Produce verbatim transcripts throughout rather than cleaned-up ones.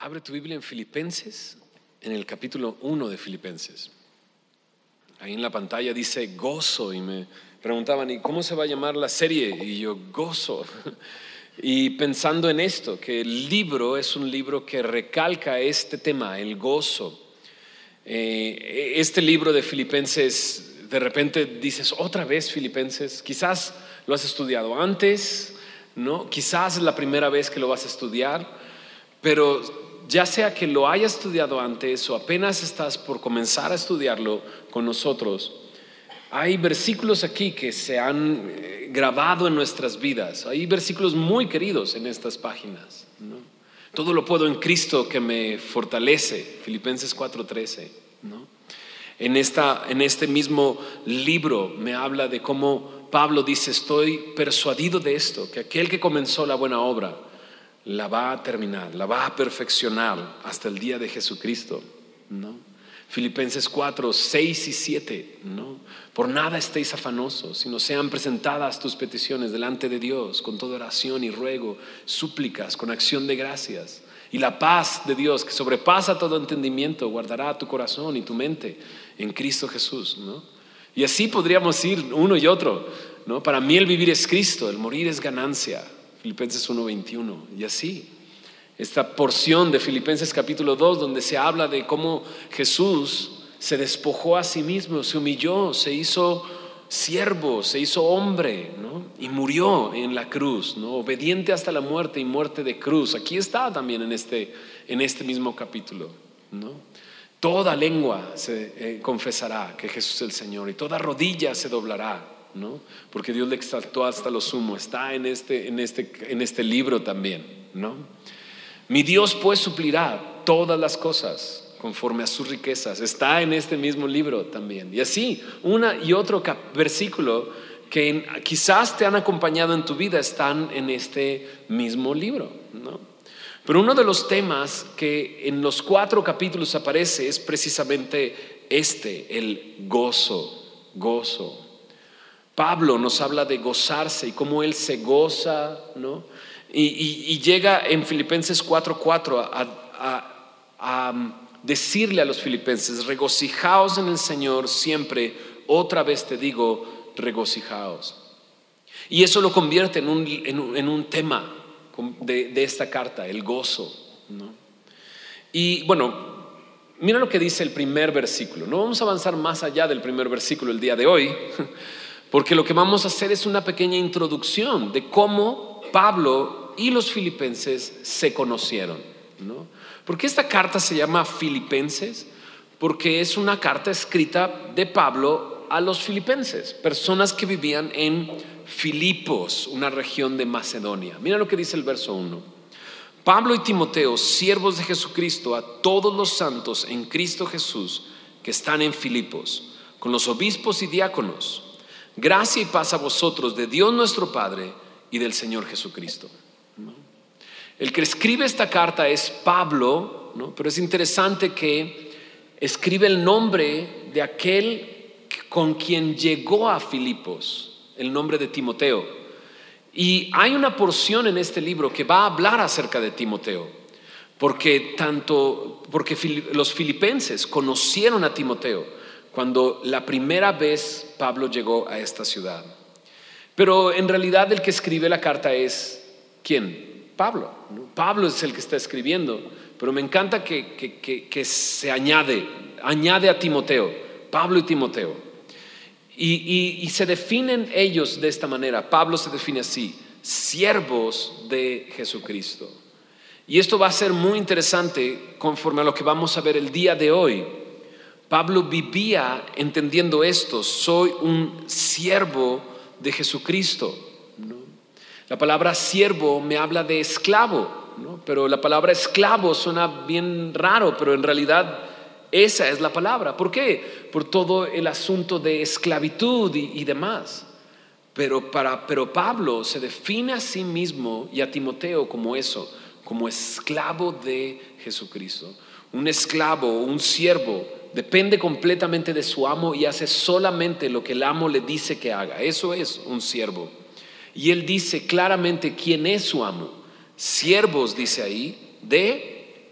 Abre tu Biblia en Filipenses, en el capítulo uno de Filipenses. Ahí en la pantalla dice gozo y me preguntaban, ¿y cómo se va a llamar la serie? Y yo, gozo. Y pensando en esto, que el libro es un libro que recalca este tema, el gozo. Eh, este libro de Filipenses, de repente dices, otra vez Filipenses, quizás lo has estudiado antes, ¿no? Quizás es la primera vez que lo vas a estudiar, pero ya sea que lo hayas estudiado antes o apenas estás por comenzar a estudiarlo con nosotros, hay versículos aquí que se han grabado en nuestras vidas. Hay versículos muy queridos en estas páginas, ¿no? Todo lo puedo en Cristo que me fortalece, Filipenses cuatro trece, ¿no? En, esta, en este mismo libro me habla de cómo Pablo dice, estoy persuadido de esto, que aquel que comenzó la buena obra la va a terminar, la va a perfeccionar hasta el día de Jesucristo, ¿no? Filipenses cuatro, seis y siete, ¿no? Por nada estéis afanosos, sino sean presentadas tus peticiones delante de Dios con toda oración y ruego, súplicas con acción de gracias. Y la paz de Dios, que sobrepasa todo entendimiento, guardará tu corazón y tu mente en Cristo Jesús, ¿no? Y así podríamos ir uno y otro, ¿no? Para mí el vivir es Cristo, el morir es ganancia. Filipenses uno veintiuno. Y así, esta porción de Filipenses capítulo dos, donde se habla de cómo Jesús se despojó a sí mismo, se humilló, se hizo siervo, se hizo hombre, ¿no? Y murió en la cruz, ¿no? Obediente hasta la muerte y muerte de cruz. Aquí está también en este, en este mismo capítulo, ¿no? Toda lengua se eh, confesará que Jesús es el Señor y toda rodilla se doblará, ¿no? Porque Dios le exaltó hasta lo sumo. Está en este, en este, en este libro también, ¿no? Mi Dios pues suplirá todas las cosas conforme a sus riquezas. Está en este mismo libro también. Y así, una y otro cap- versículo que en, quizás te han acompañado en tu vida están en este mismo libro, ¿no? Pero uno de los temas que en los cuatro capítulos aparece es precisamente este, el gozo, gozo. Pablo nos habla de gozarse y cómo él se goza, ¿no? Y, y, y llega en Filipenses cuatro cuatro a, a, a decirle a los filipenses, regocijaos en el Señor siempre, otra vez te digo, regocijaos. Y eso lo convierte en un, en un, en un tema de, de esta carta, el gozo, ¿no? Y bueno, mira lo que dice el primer versículo. No vamos a avanzar más allá del primer versículo el día de hoy, porque lo que vamos a hacer es una pequeña introducción de cómo Pablo y los filipenses se conocieron, ¿no? ¿Por qué esta carta se llama Filipenses? Porque es una carta escrita de Pablo a los filipenses, personas que vivían en Filipos, una región de Macedonia. Mira lo que dice el verso uno. Pablo y Timoteo, siervos de Jesucristo, a todos los santos en Cristo Jesús que están en Filipos, con los obispos y diáconos. Gracia y paz a vosotros de Dios nuestro Padre y del Señor Jesucristo, ¿no? El que escribe esta carta es Pablo, ¿no? Pero es interesante que escribe el nombre de aquel con quien llegó a Filipos, el nombre de Timoteo. Y hay una porción en este libro que va a hablar acerca de Timoteo, porque, tanto, porque los filipenses conocieron a Timoteo cuando la primera vez Pablo llegó a esta ciudad. Pero en realidad el que escribe la carta es ¿quién? Pablo, ¿no? Pablo es el que está escribiendo, pero me encanta que, que, que, que se añade, añade a Timoteo, Pablo y Timoteo. Y, y, y se definen ellos de esta manera. Pablo se define así, siervos de Jesucristo. Y esto va a ser muy interesante conforme a lo que vamos a ver el día de hoy. Pablo vivía entendiendo esto, soy un siervo de Jesucristo, ¿no? La palabra siervo me habla de esclavo, ¿no? Pero la palabra esclavo suena bien raro, pero en realidad esa es la palabra. ¿Por qué? Por todo el asunto de esclavitud y, y demás. Pero, para, pero Pablo se define a sí mismo y a Timoteo como eso, como esclavo de Jesucristo. Un esclavo, un siervo, depende completamente de su amo y hace solamente lo que el amo le dice que haga. Eso es un siervo. Y él dice claramente quién es su amo. Siervos, dice ahí, de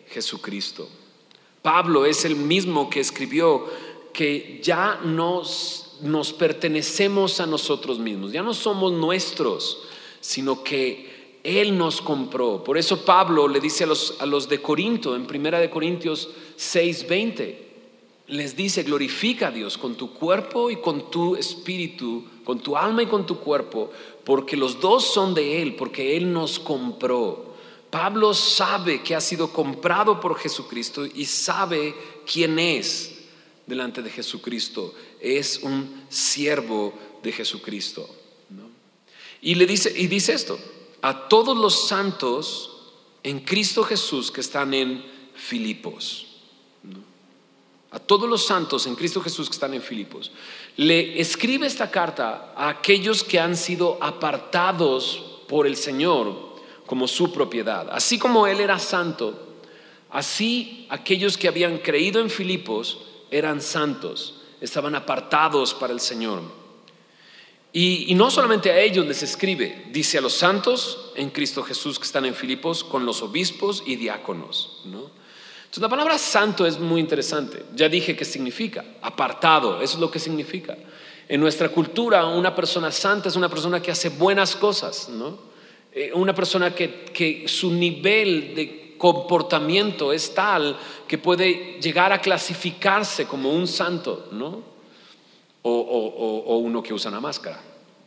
Jesucristo. Pablo es el mismo que escribió que ya nos, nos pertenecemos a nosotros mismos, ya no somos nuestros, sino que Él nos compró. Por eso Pablo le dice a los, a los de Corinto, en primera de Corintios seis veinte, les dice: glorifica a Dios con tu cuerpo y con tu espíritu, con tu alma y con tu cuerpo, porque los dos son de Él, porque Él nos compró. Pablo sabe que ha sido comprado por Jesucristo y sabe quién es delante de Jesucristo. Es un siervo de Jesucristo, ¿no? Y le dice, y dice esto: a todos los santos en Cristo Jesús que están en Filipos, ¿no? A todos los santos en Cristo Jesús que están en Filipos. Le escribe esta carta a aquellos que han sido apartados por el Señor como su propiedad. Así como Él era santo, así aquellos que habían creído en Filipos eran santos, estaban apartados para el Señor. Y, y no solamente a ellos les escribe, dice a los santos en Cristo Jesús que están en Filipos, con los obispos y diáconos, ¿no? Entonces la palabra santo es muy interesante. Ya dije qué significa: apartado. Eso es lo que significa. En nuestra cultura, una persona santa es una persona que hace buenas cosas, ¿no? Eh, una persona que, que su nivel de comportamiento es tal que puede llegar a clasificarse como un santo, ¿no? O, o, o, o uno que usa una máscara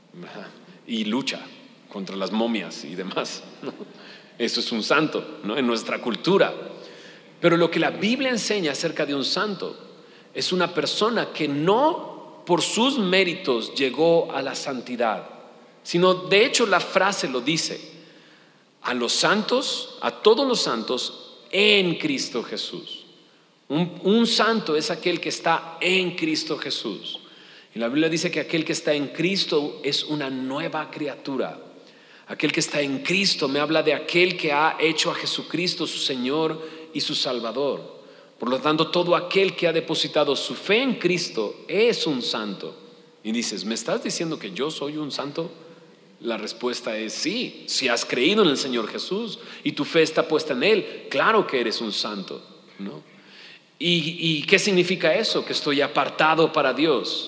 y lucha contra las momias y demás, ¿no? Eso es un santo, ¿no? En nuestra cultura. Pero lo que la Biblia enseña acerca de un santo es una persona que no por sus méritos llegó a la santidad, sino de hecho la frase lo dice: a los santos, a todos los santos en Cristo Jesús. Un, un santo es aquel que está en Cristo Jesús. Y la Biblia dice que aquel que está en Cristo es una nueva criatura. Aquel que está en Cristo me habla de aquel que ha hecho a Jesucristo su Señor y su Salvador. Por lo tanto, todo aquel que ha depositado su fe en Cristo es un santo. Y dices: ¿me estás diciendo que yo soy un santo? La respuesta es sí. Si has creído en el Señor Jesús y tu fe está puesta en Él, claro que eres un santo, ¿no? ¿Y, y qué significa eso? Que estoy apartado para Dios.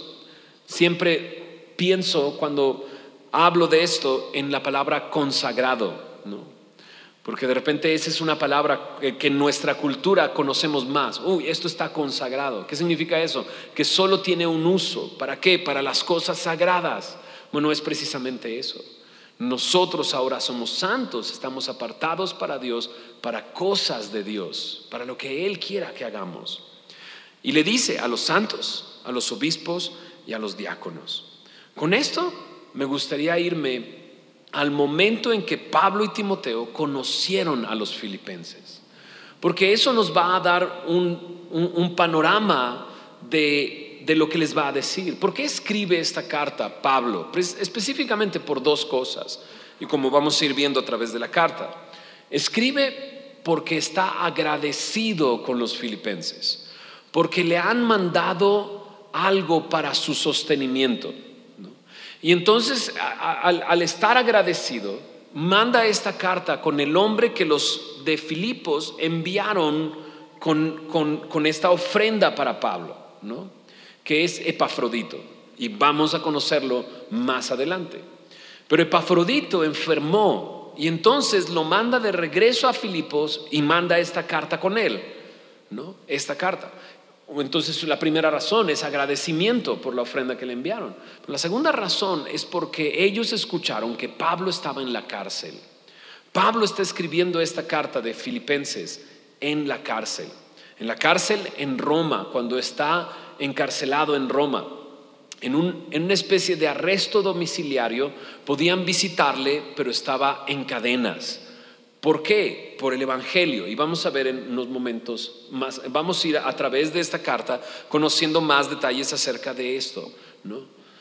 Siempre pienso, cuando hablo de esto, en la palabra consagrado, ¿no? Porque de repente esa es una palabra que, que en nuestra cultura conocemos más. Uy, esto está consagrado. ¿Qué significa eso? Que solo tiene un uso. ¿Para qué? Para las cosas sagradas. Bueno, es precisamente eso. Nosotros ahora somos santos, estamos apartados para Dios, para cosas de Dios, para lo que Él quiera que hagamos. Y le dice a los santos, a los obispos y a los diáconos. Con esto me gustaría irme al momento en que Pablo y Timoteo conocieron a los filipenses, porque eso nos va a dar un, un, un panorama de, de lo que les va a decir. ¿Por qué escribe esta carta Pablo? Pues específicamente por dos cosas, y como vamos a ir viendo a través de la carta. Escribe porque está agradecido con los filipenses, porque le han mandado algo para su sostenimiento. Y entonces, al, al estar agradecido, manda esta carta con el hombre que los de Filipos enviaron con, con, con esta ofrenda para Pablo, ¿no? Que es Epafrodito. Y vamos a conocerlo más adelante. Pero Epafrodito enfermó y entonces lo manda de regreso a Filipos y manda esta carta con él, ¿no? Esta carta. Entonces la primera razón es agradecimiento por la ofrenda que le enviaron. Pero la segunda razón es porque ellos escucharon que Pablo estaba en la cárcel. Pablo está escribiendo esta carta de Filipenses en la cárcel. En la cárcel en Roma, cuando está encarcelado en Roma, en, un, en una especie de arresto domiciliario. Podían visitarle, pero estaba en cadenas. ¿Por qué? Por el Evangelio. Y vamos a ver en unos momentos más, vamos a ir a, a través de esta carta conociendo más detalles acerca de esto, ¿no?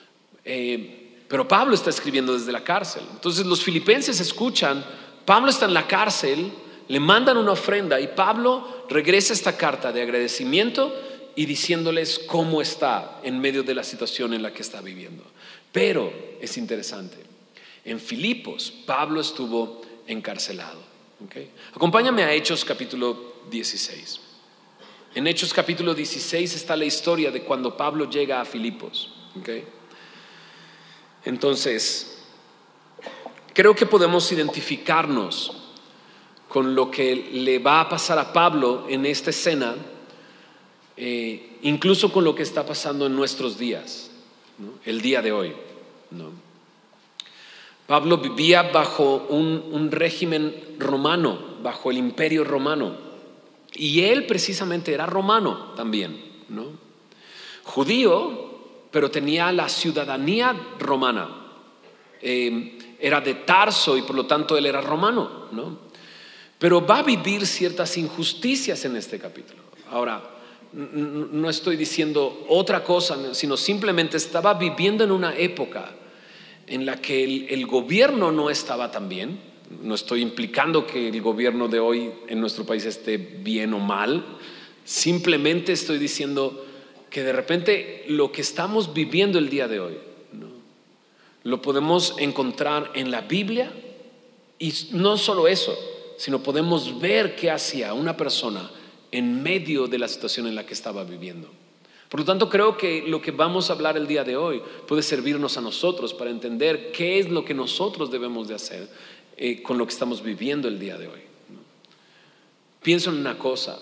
Eh, pero Pablo está escribiendo desde la cárcel. Entonces los filipenses escuchan, Pablo está en la cárcel, le mandan una ofrenda y Pablo regresa esta carta de agradecimiento y diciéndoles cómo está en medio de la situación en la que está viviendo. Pero es interesante, en Filipos Pablo estuvo encarcelado. Okay. Acompáñame a Hechos capítulo dieciséis. En Hechos capítulo dieciséis está la historia de cuando Pablo llega a Filipos. ¿Okay? Entonces, creo que podemos identificarnos con lo que le va a pasar a Pablo en esta escena, eh, incluso con lo que está pasando en nuestros días, ¿no? El día de hoy, ¿no? Pablo vivía bajo un, un régimen romano, bajo el imperio romano, y él precisamente era romano también, ¿no? Judío, pero tenía la ciudadanía romana. Eh, era de Tarso y por lo tanto él era romano, ¿no? Pero va a vivir ciertas injusticias en este capítulo. Ahora, no estoy diciendo otra cosa, sino simplemente estaba viviendo en una época en la que el, el gobierno no estaba tan bien. No estoy implicando que el gobierno de hoy en nuestro país esté bien o mal. Simplemente estoy diciendo que de repente lo que estamos viviendo el día de hoy, ¿no?, lo podemos encontrar en la Biblia, y no solo eso, sino podemos ver qué hacía una persona en medio de la situación en la que estaba viviendo. Por lo tanto, creo que lo que vamos a hablar el día de hoy puede servirnos a nosotros para entender qué es lo que nosotros debemos de hacer eh, con lo que estamos viviendo el día de hoy, ¿no? Pienso en una cosa.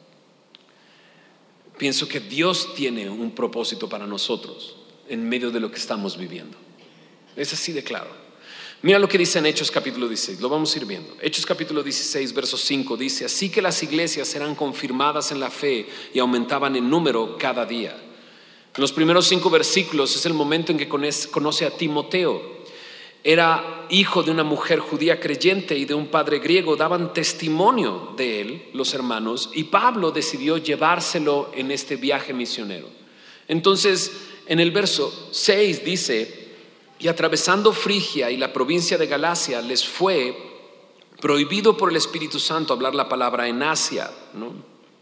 Pienso que Dios tiene un propósito para nosotros en medio de lo que estamos viviendo. Es así de claro. Mira lo que dice en Hechos capítulo dieciséis, lo vamos a ir viendo. Hechos capítulo dieciséis, verso cinco dice: así que las iglesias eran confirmadas en la fe y aumentaban en número cada día. En los primeros cinco versículos es el momento en que conoce a Timoteo. Era hijo de una mujer judía creyente y de un padre griego. Daban testimonio de él los hermanos, y Pablo decidió llevárselo en este viaje misionero. Entonces, en el verso seis dice: y atravesando Frigia y la provincia de Galacia, les fue prohibido por el Espíritu Santo hablar la palabra en Asia, ¿no?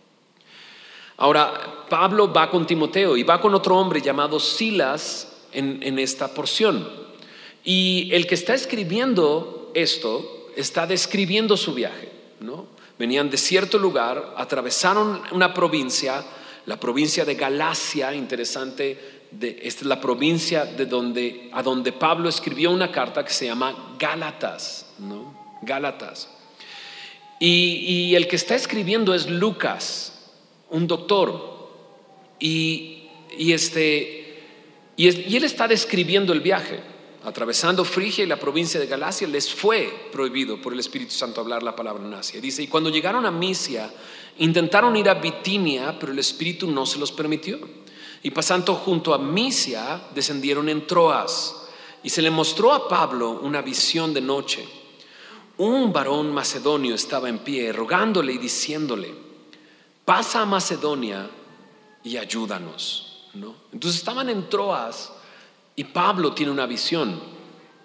Ahora, Pablo va con Timoteo y va con otro hombre llamado Silas en, en esta porción. Y el que está escribiendo esto está describiendo su viaje, ¿no? Venían de cierto lugar, atravesaron una provincia, la provincia de Galacia, interesante. De, esta es la provincia de donde, a donde Pablo escribió una carta que se llama Gálatas, ¿no? Gálatas. Y, y el que está escribiendo es Lucas, un doctor. Y, y, este, y, es, y él está describiendo el viaje. Atravesando Frigia y la provincia de Galacia, les fue prohibido por el Espíritu Santo hablar la palabra en Asia. Dice: y cuando llegaron a Misia, intentaron ir a Bitinia, pero el Espíritu no se los permitió. Y pasando junto a Misia, descendieron en Troas. Y se le mostró a Pablo una visión de noche. Un varón macedonio estaba en pie, rogándole y diciéndole: pasa a Macedonia y ayúdanos, ¿no? Entonces estaban en Troas y Pablo tiene una visión.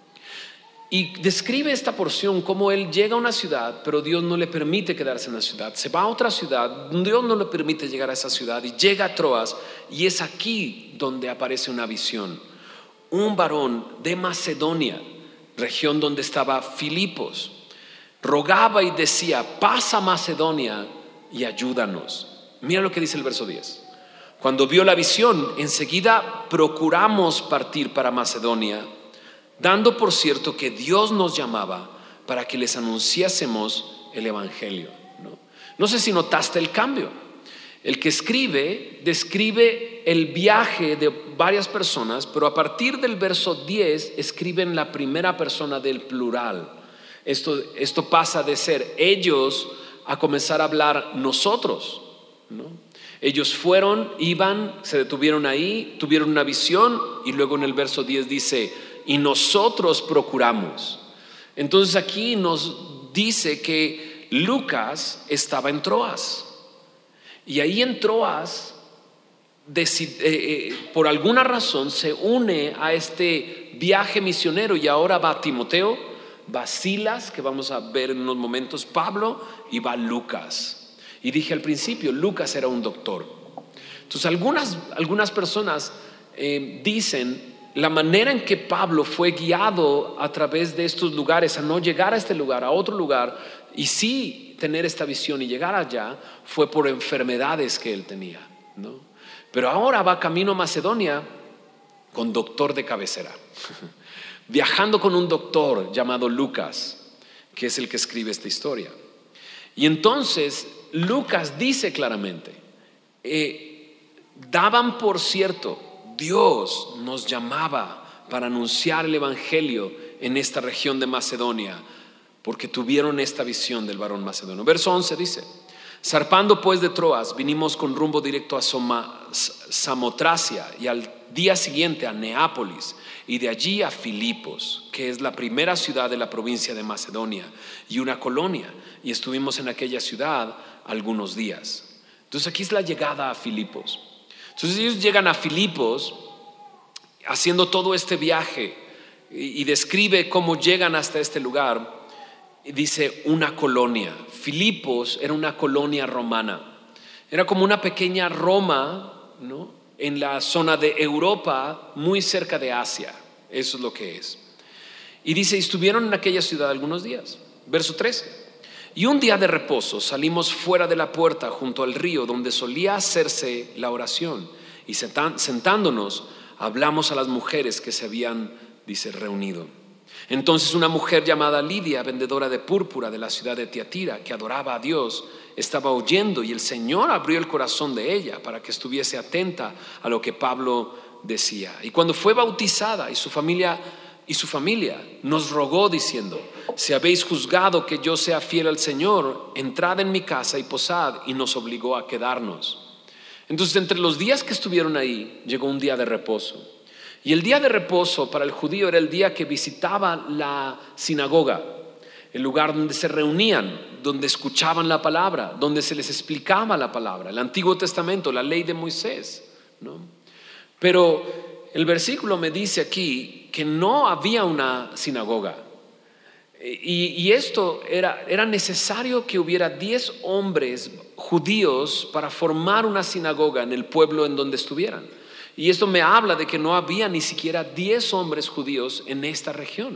Y describe esta porción como él llega a una ciudad, pero Dios no le permite quedarse en la ciudad. Se va a otra ciudad, Dios no le permite llegar a esa ciudad, y llega a Troas, y es aquí donde aparece una visión. Un varón de Macedonia, región donde estaba Filipos, rogaba y decía: pasa a Macedonia y ayúdanos. Mira lo que dice el verso diez. Cuando vio la visión, enseguida procuramos partir para Macedonia, dando por cierto que Dios nos llamaba para que les anunciásemos el evangelio, ¿no? No sé si notaste el cambio. El que escribe describe el viaje de varias personas, pero a partir del verso diez escribe en la primera persona del plural. Esto, esto pasa de ser ellos a comenzar a hablar nosotros, ¿no? Ellos fueron, iban, se detuvieron ahí, tuvieron una visión, y luego en el verso diez dice: y nosotros procuramos. Entonces aquí nos dice que Lucas estaba en Troas, y ahí en Troas decide, eh, por alguna razón se une a este viaje misionero, y ahora va Timoteo, va Silas, que vamos a ver en unos momentos, Pablo, y va Lucas. Y dije al principio, Lucas era un doctor. Entonces algunas, algunas personas eh, dicen la manera en que Pablo fue guiado a través de estos lugares a no llegar a este lugar, a otro lugar, y sí tener esta visión y llegar allá fue por enfermedades que él tenía, ¿no? Pero ahora va camino a Macedonia con doctor de cabecera, viajando con un doctor llamado Lucas, que es el que escribe esta historia. Y entonces Lucas dice claramente, eh, daban por cierto, Dios nos llamaba para anunciar el evangelio en esta región de Macedonia, porque tuvieron esta visión del varón macedonio. Verso once dice: zarpando pues de Troas, vinimos con rumbo directo a Soma, Samotracia, y al día siguiente a Neápolis, y de allí a Filipos, que es la primera ciudad de la provincia de Macedonia y una colonia, y estuvimos en aquella ciudad algunos días. Entonces aquí es la llegada a Filipos. Entonces ellos llegan a Filipos haciendo todo este viaje, y, y describe cómo llegan hasta este lugar. Dice una colonia. Filipos era una colonia romana, era como una pequeña Roma, ¿no?, en la zona de Europa, muy cerca de Asia. Eso es lo que es. Y dice, estuvieron en aquella ciudad algunos días. Verso trece: y un día de reposo salimos fuera de la puerta junto al río donde solía hacerse la oración, y sentándonos hablamos a las mujeres que se habían, dice, reunido. Entonces una mujer llamada Lidia, vendedora de púrpura de la ciudad de Tiatira, que adoraba a Dios, estaba oyendo, y el Señor abrió el corazón de ella para que estuviese atenta a lo que Pablo decía. Y cuando fue bautizada, y su familia y su familia nos rogó diciendo: si habéis juzgado que yo sea fiel al Señor, entrad en mi casa y posad. Y nos obligó a quedarnos. Entonces, entre los días que estuvieron ahí, llegó un día de reposo. Y el día de reposo para el judío era el día que visitaba la sinagoga, el lugar donde se reunían, donde escuchaban la palabra, donde se les explicaba la palabra, el Antiguo Testamento, la ley de Moisés, ¿no? Pero el versículo me dice aquí que no había una sinagoga. Y, y esto era, era necesario que hubiera diez hombres judíos para formar una sinagoga en el pueblo en donde estuvieran. Y esto me habla de que no había ni siquiera diez hombres judíos en esta región.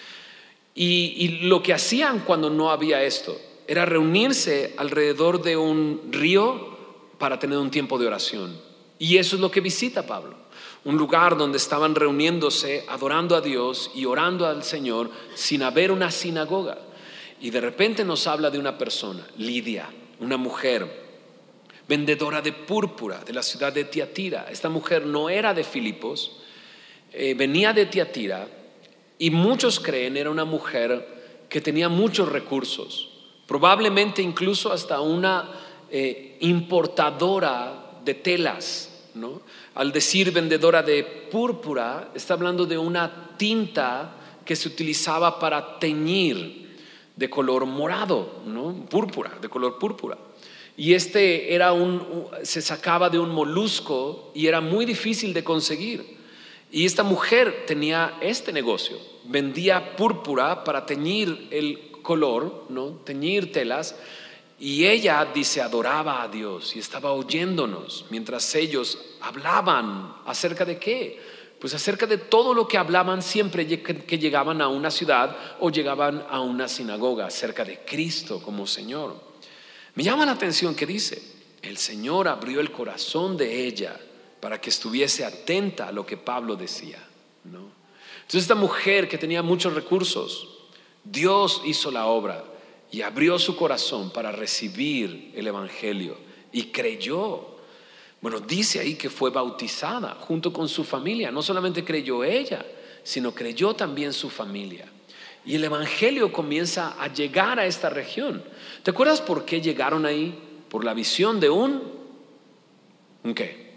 Y, y lo que hacían cuando no había esto era reunirse alrededor de un río para tener un tiempo de oración. Y eso es lo que visita Pablo, un lugar donde estaban reuniéndose, adorando a Dios y orando al Señor sin haber una sinagoga. Y de repente nos habla de una persona, Lidia, una mujer vendedora de púrpura de la ciudad de Tiatira. Esta mujer no era de Filipos, eh, venía de Tiatira, y muchos creen era una mujer que tenía muchos recursos, probablemente incluso hasta una eh, importadora de telas, ¿no? Al decir vendedora de púrpura, está hablando de una tinta que se utilizaba para teñir de color morado, ¿no? Púrpura, de color púrpura. Y este era un, se sacaba de un molusco y era muy difícil de conseguir. Y esta mujer tenía este negocio, vendía púrpura para teñir el color, ¿no? Teñir telas. Y ella, dice, adoraba a Dios y estaba oyéndonos mientras ellos hablaban. ¿Acerca de qué? Pues acerca de todo lo que hablaban siempre que llegaban a una ciudad o llegaban a una sinagoga, acerca de Cristo como Señor. Me llama la atención que dice, el Señor abrió el corazón de ella para que estuviese atenta a lo que Pablo decía, ¿no? Entonces esta mujer que tenía muchos recursos, Dios hizo la obra y abrió su corazón para recibir el evangelio y creyó. Bueno, dice ahí que fue bautizada junto con su familia. No solamente creyó ella, sino creyó también su familia. Y el evangelio comienza a llegar a esta región. ¿Te acuerdas por qué llegaron ahí? Por la visión de un ¿un qué?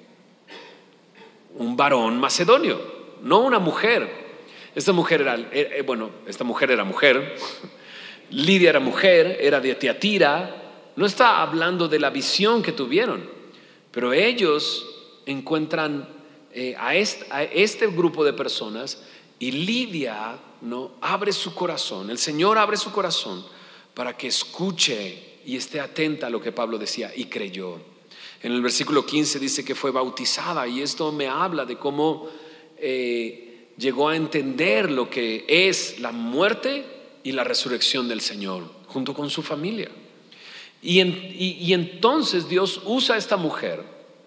Un varón macedonio, no una mujer. Esta mujer era, era bueno, esta mujer era mujer. Lidia era mujer, era de Tiatira. No está hablando de la visión que tuvieron, pero ellos encuentran eh, a, este, a este grupo de personas, y Lidia, ¿no?, abre su corazón. El Señor abre su corazón para que escuche y esté atenta a lo que Pablo decía, y creyó. En el versículo quince dice que fue bautizada, y esto me habla de cómo eh, llegó a entender lo que es la muerte y la resurrección del Señor junto con su familia. Y, en, y, y entonces Dios usa a esta mujer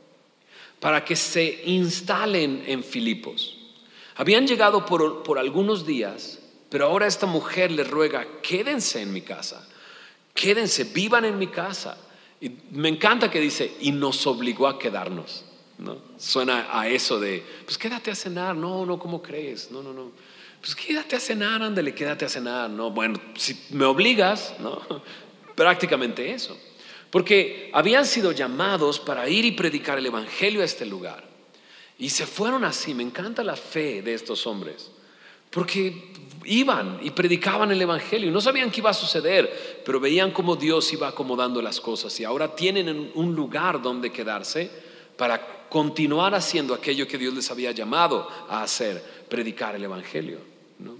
para que se instalen en Filipos. Habían llegado por, por algunos días, pero ahora esta mujer les ruega: quédense en mi casa, quédense, vivan en mi casa. Y me encanta que dice: y nos obligó a quedarnos, ¿no? Suena a eso de: pues quédate a cenar. No, no, ¿cómo crees? No, no, no. Pues quédate a cenar, ándale, quédate a cenar. No, bueno, si me obligas, ¿no? Prácticamente eso. Porque habían sido llamados para ir y predicar el evangelio a este lugar. Y se fueron así. Me encanta la fe de estos hombres, porque iban y predicaban el evangelio. No sabían qué iba a suceder, pero veían cómo Dios iba acomodando las cosas. Y ahora tienen un lugar donde quedarse para continuar haciendo aquello que Dios les había llamado a hacer: predicar el evangelio, ¿no?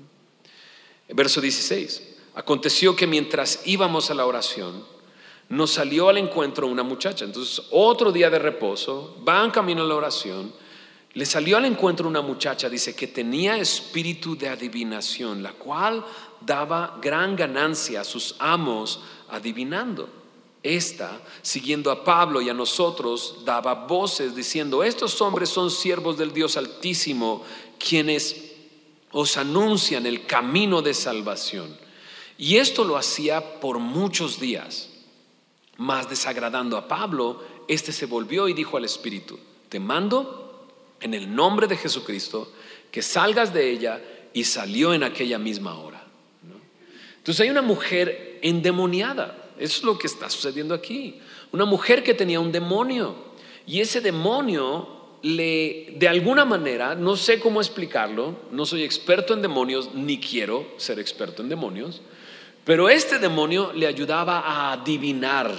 Verso dieciséis. Aconteció que mientras íbamos a la oración, nos salió al encuentro una muchacha. Entonces, otro día de reposo, van camino a la oración. Le salió al encuentro una muchacha, dice, que tenía espíritu de adivinación, la cual daba gran ganancia a sus amos adivinando. Esta, siguiendo a Pablo y a nosotros, daba voces diciendo: estos hombres son siervos del Dios Altísimo, quienes os anuncian el camino de salvación. Y esto lo hacía por muchos días. Mas desagradando a Pablo, este se volvió y dijo al espíritu: te mando en el nombre de Jesucristo que salgas de ella. Y salió en aquella misma hora, ¿no? Entonces hay una mujer endemoniada. Eso es lo que está sucediendo aquí. Una mujer que tenía un demonio, y ese demonio le, de alguna manera, no sé cómo explicarlo, no soy experto en demonios, ni quiero ser experto en demonios, pero este demonio le ayudaba a adivinar.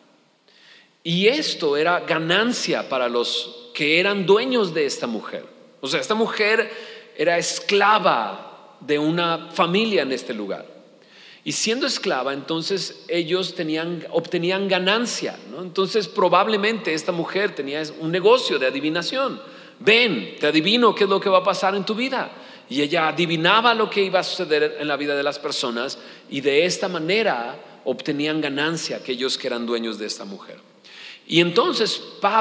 Y esto era ganancia para los que eran dueños de esta mujer. O sea, esta mujer era esclava de una familia en este lugar. Y siendo esclava, entonces ellos tenían, obtenían ganancia, ¿no? Entonces probablemente esta mujer tenía un negocio de adivinación. Ven, te adivino qué es lo que va a pasar en tu vida. Y ella adivinaba lo que iba a suceder en la vida de las personas, y de esta manera obtenían ganancia aquellos que eran dueños de esta mujer. Y entonces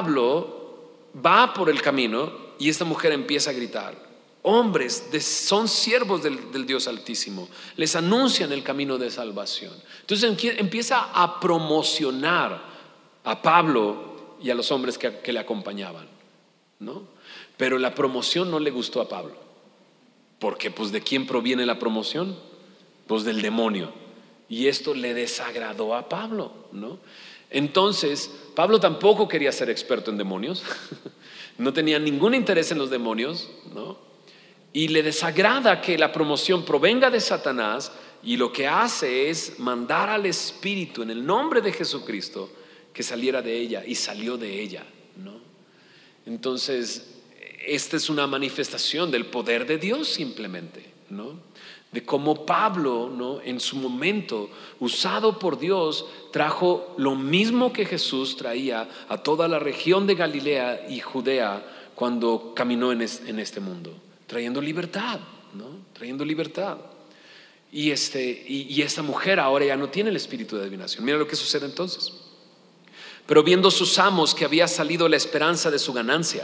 Pablo va por el camino y esta mujer empieza a gritar: hombres de, son siervos del, del Dios Altísimo, les anuncian el camino de salvación. Entonces empieza a promocionar a Pablo y a los hombres que, que le acompañaban, ¿no? Pero la promoción no le gustó a Pablo, porque pues ¿de quién proviene la promoción? Pues del demonio. Y esto le desagradó a Pablo, ¿no? Entonces Pablo tampoco quería ser experto en demonios. No tenía ningún interés en los demonios, ¿no? Y le desagrada que la promoción provenga de Satanás, y lo que hace es mandar al espíritu en el nombre de Jesucristo que saliera de ella, y salió de ella, ¿no? Entonces esta es una manifestación del poder de Dios simplemente, ¿no? De cómo Pablo, ¿no?, en su momento, usado por Dios, trajo lo mismo que Jesús traía a toda la región de Galilea y Judea cuando caminó en, es, en este mundo, trayendo libertad, ¿no? Trayendo libertad. Y, este, y, y esta mujer ahora ya no tiene el espíritu de adivinación. Mira lo que sucede entonces. Pero viendo sus amos que había salido la esperanza de su ganancia,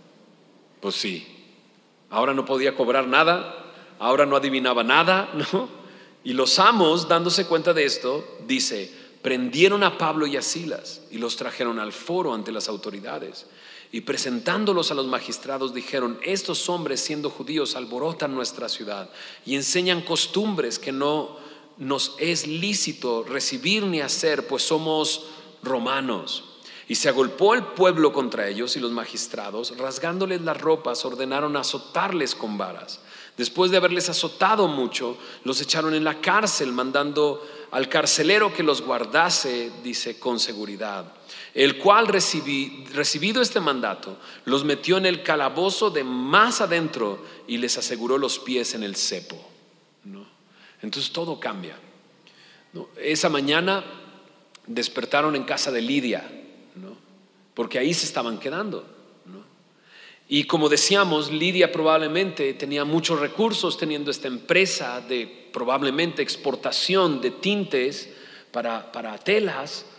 pues sí, ahora no podía cobrar nada, ahora no adivinaba nada, ¿no? Y los amos, dándose cuenta de esto, dice, prendieron a Pablo y a Silas y los trajeron al foro ante las autoridades. Y presentándolos a los magistrados dijeron: estos hombres, siendo judíos, alborotan nuestra ciudad y enseñan costumbres que no nos es lícito recibir ni hacer, pues somos romanos. Y se agolpó el pueblo contra ellos, y los magistrados, rasgándoles las ropas, ordenaron azotarles con varas. Después de haberles azotado mucho, los echaron en la cárcel, mandando al carcelero que los guardase, dice, con seguridad. El cual, recibí, recibido este mandato, los metió en el calabozo de más adentro y les aseguró los pies en el cepo, ¿no? Entonces todo cambia, ¿no? Esa mañana despertaron en casa de Lidia, ¿no?, porque ahí se estaban quedando, ¿no? Y como decíamos, Lidia probablemente tenía muchos recursos, teniendo esta empresa de probablemente exportación de tintes para, para telas.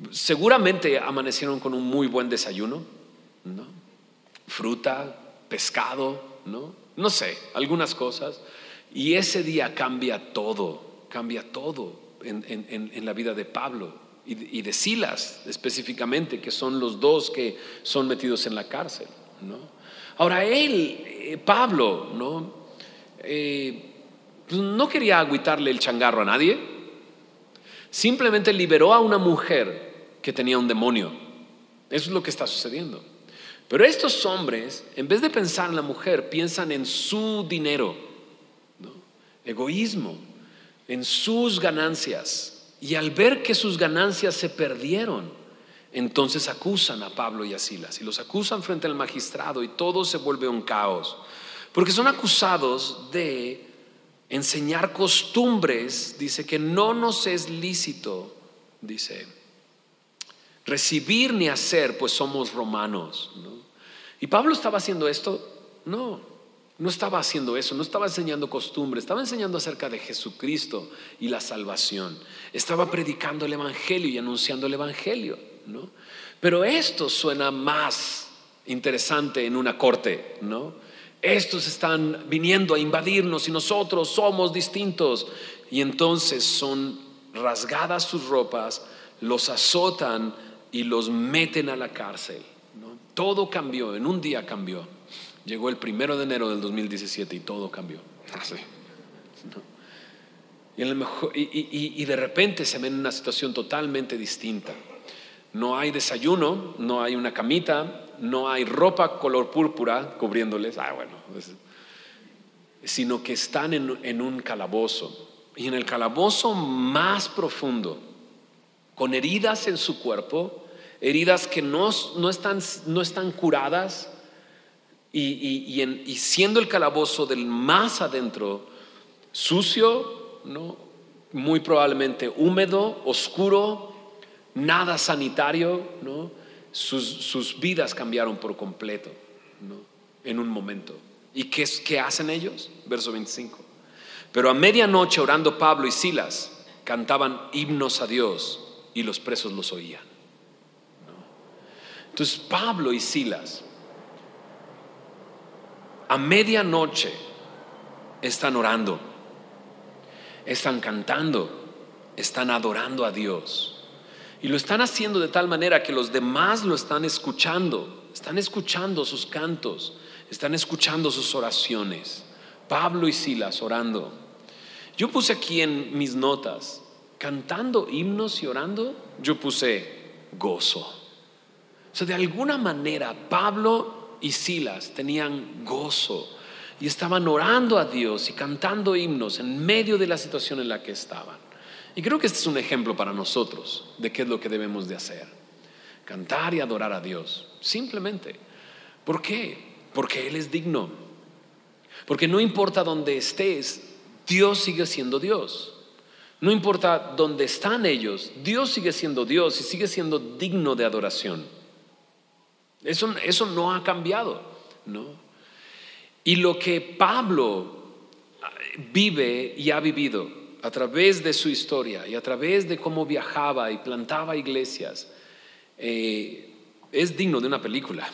Seguramente amanecieron con un muy buen desayuno, ¿no? Fruta, pescado, ¿no? No sé, algunas cosas. Y ese día cambia todo, cambia todo en, en, en la vida de Pablo y de, y de Silas específicamente, que son los dos que son metidos en la cárcel, ¿no? Ahora él, eh, Pablo, ¿no? Eh, pues no quería agüitarle el changarro a nadie, simplemente liberó a una mujer que tenía un demonio. Eso es lo que está sucediendo. Pero estos hombres, en vez de pensar en la mujer, piensan en su dinero, ¿no? Egoísmo, en sus ganancias. Y al ver que sus ganancias se perdieron, entonces acusan a Pablo y a Silas. Y los acusan frente al magistrado y todo se vuelve un caos. Porque son acusados de enseñar costumbres, dice, que no nos es lícito, dice, recibir ni hacer, pues somos romanos, ¿no? ¿Y Pablo estaba haciendo esto? No, no estaba haciendo eso, no estaba enseñando costumbres, estaba enseñando acerca de Jesucristo y la salvación. Estaba predicando el evangelio y anunciando el evangelio, ¿no? Pero esto suena más interesante en una corte, ¿no? Estos están viniendo a invadirnos y nosotros somos distintos. Y entonces son rasgadas sus ropas, los azotan y los meten a la cárcel, ¿no? Todo cambió, en un día cambió. Llegó el primero de enero del dos mil diecisiete y todo cambió. Así, ¿no? Y, en el mejor, y, y, y de repente se ven en una situación totalmente distinta. No hay desayuno, no hay una camita, no hay ropa color púrpura cubriéndoles, ah, bueno, pues, sino que están en, en un calabozo. Y en el calabozo más profundo, con heridas en su cuerpo, heridas que no, no, están, no están curadas, y, y, y, en, y siendo el calabozo del más adentro sucio, ¿no? Muy probablemente húmedo, oscuro, nada sanitario, ¿no? Sus, sus vidas cambiaron por completo, ¿no? En un momento. ¿Y qué, qué hacen ellos? Verso veinticinco. Pero a medianoche, orando Pablo y Silas, cantaban himnos a Dios y los presos los oían, ¿no? Entonces Pablo y Silas a medianoche están orando, están cantando, están adorando a Dios. Y lo están haciendo de tal manera que los demás lo están escuchando, están escuchando sus cantos, están escuchando sus oraciones. Pablo y Silas orando. Yo puse aquí en mis notas, cantando himnos y orando, yo puse gozo. O sea, de alguna manera Pablo y Silas tenían gozo y estaban orando a Dios y cantando himnos en medio de la situación en la que estaban. Y creo que este es un ejemplo para nosotros de qué es lo que debemos de hacer: cantar y adorar a Dios, simplemente. ¿Por qué? Porque Él es digno. Porque no importa dónde estés, Dios sigue siendo Dios. No importa dónde están ellos, Dios sigue siendo Dios y sigue siendo digno de adoración. Eso, eso no ha cambiado, ¿no? Y lo que Pablo vive y ha vivido a través de su historia y a través de cómo viajaba y plantaba iglesias, eh, es digno de una película.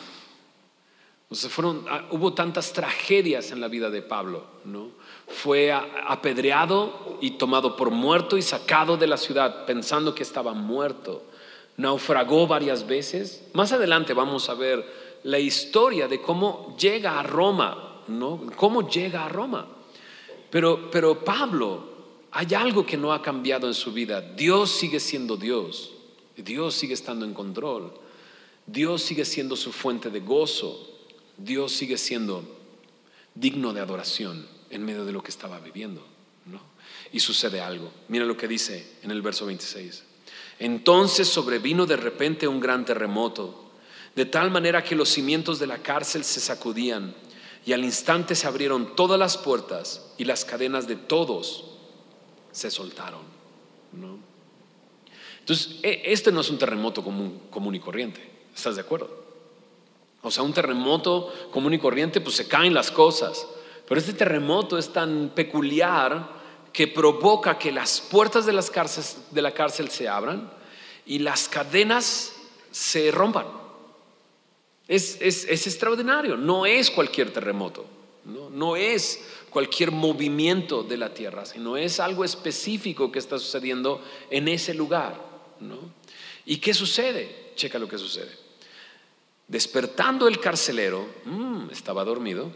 O sea, fueron, hubo tantas tragedias en la vida de Pablo, ¿no? Fue apedreado y tomado por muerto y sacado de la ciudad pensando que estaba muerto. Naufragó varias veces. Más adelante vamos a ver la historia de cómo llega a Roma, ¿no? Cómo llega a Roma. Pero, pero Pablo, hay algo que no ha cambiado en su vida. Dios sigue siendo Dios. Dios sigue estando en control. Dios sigue siendo su fuente de gozo. Dios sigue siendo digno de adoración en medio de lo que estaba viviendo, ¿no? Y sucede algo. Mira lo que dice en el verso veintiséis. Entonces sobrevino de repente un gran terremoto, de tal manera que los cimientos de la cárcel se sacudían, y al instante se abrieron todas las puertas y las cadenas de todos se soltaron, ¿no? Entonces, este no es un terremoto común, común y corriente. ¿Estás de acuerdo? O sea, un terremoto común y corriente, pues se caen las cosas. Pero este terremoto es tan peculiar que provoca que las puertas de, las cárceles, de la cárcel se abran y las cadenas se rompan. Es, es, es extraordinario, no es cualquier terremoto, ¿no? No es cualquier movimiento de la tierra, sino es algo específico que está sucediendo en ese lugar, ¿no? ¿Y qué sucede? Checa lo que sucede. Despertando el carcelero, mmm, estaba dormido,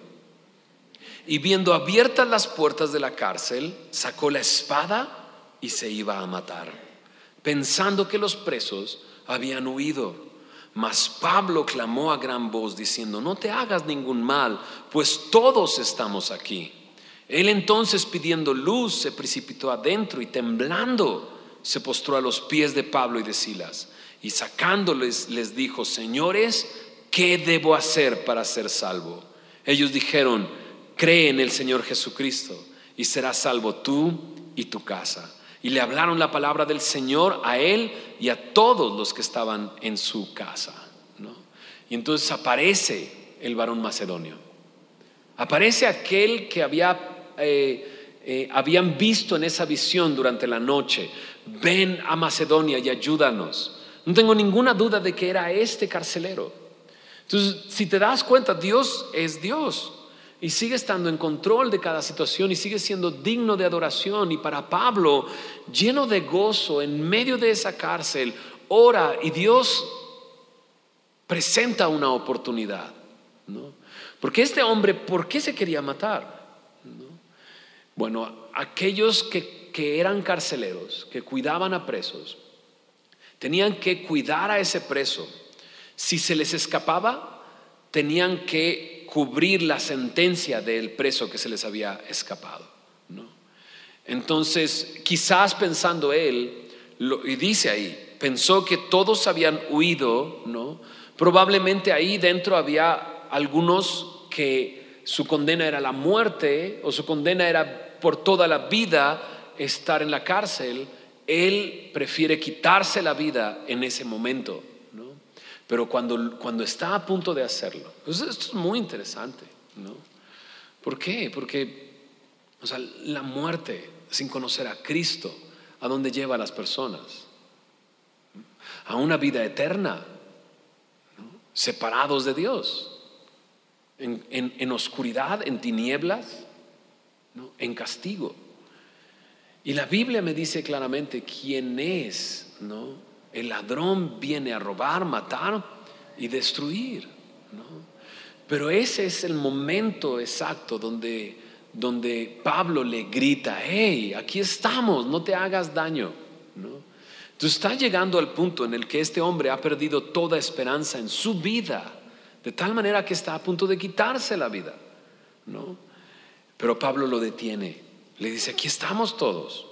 y viendo abiertas las puertas de la cárcel, sacó la espada y se iba a matar, pensando que los presos habían huido. Mas Pablo clamó a gran voz diciendo: no te hagas ningún mal, pues todos estamos aquí. Él entonces, pidiendo luz, se precipitó adentro y temblando se postró a los pies de Pablo y de Silas, y sacándoles les dijo: señores, ¿qué debo hacer para ser salvo? Ellos dijeron: cree en el Señor Jesucristo y serás salvo tú y tu casa. Y le hablaron la palabra del Señor a él y a todos los que estaban en su casa, ¿no? Y entonces aparece el varón macedonio. Aparece aquel que había, eh, eh, habían visto en esa visión durante la noche. Ven a Macedonia y ayúdanos. No tengo ninguna duda de que era este carcelero. Entonces, si te das cuenta, Dios es Dios. Y sigue estando en control de cada situación y sigue siendo digno de adoración. Y para Pablo, lleno de gozo en medio de esa cárcel, ora y Dios presenta una oportunidad, ¿no? Porque este hombre, ¿por qué se quería matar? ¿No? Bueno, aquellos que, que eran carceleros, que cuidaban a presos, tenían que cuidar a ese preso. Si se les escapaba, tenían que cubrir la sentencia del preso que se les había escapado, ¿no? Entonces, quizás pensando él, lo, y dice ahí, pensó que todos habían huido, ¿no? Probablemente ahí dentro había algunos que su condena era la muerte, o su condena era por toda la vida estar en la cárcel. Él prefiere quitarse la vida en ese momento, ¿no? Pero cuando, cuando está a punto de hacerlo, pues esto es muy interesante, ¿no? ¿Por qué? Porque, o sea, la muerte sin conocer a Cristo, ¿a dónde lleva a las personas? A una vida eterna, ¿no? Separados de Dios, en, en, en oscuridad, en tinieblas, ¿no? En castigo. Y la Biblia me dice claramente quién es, ¿no? El ladrón viene a robar, matar y destruir, ¿no? Pero ese es el momento exacto donde, donde Pablo le grita: hey, aquí estamos, no te hagas daño, ¿no? Entonces está llegando al punto en el que este hombre ha perdido toda esperanza en su vida, de tal manera que está a punto de quitarse la vida, ¿no? Pero Pablo lo detiene, le dice: aquí estamos todos.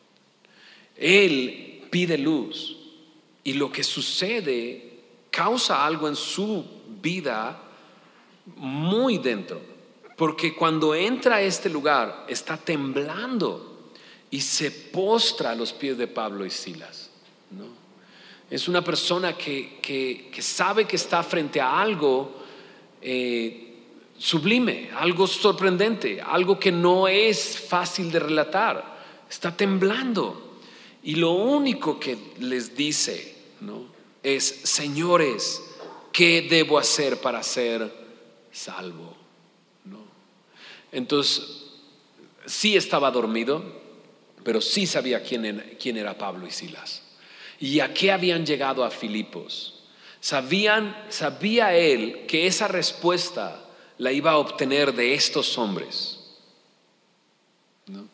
Él pide luz. Y lo que sucede causa algo en su vida muy dentro. Porque cuando entra a este lugar está temblando y se postra a los pies de Pablo y Silas, ¿no? Es una persona que, que, que sabe que está frente a algo eh, sublime, algo sorprendente, algo que no es fácil de relatar. Está temblando. Y lo único que les dice, ¿no?, es: señores, ¿qué debo hacer para ser salvo? ¿No? Entonces, sí estaba dormido, pero sí sabía quién era, quién era Pablo y Silas y a qué habían llegado a Filipos. Sabían, sabía él que esa respuesta la iba a obtener de estos hombres, ¿no?,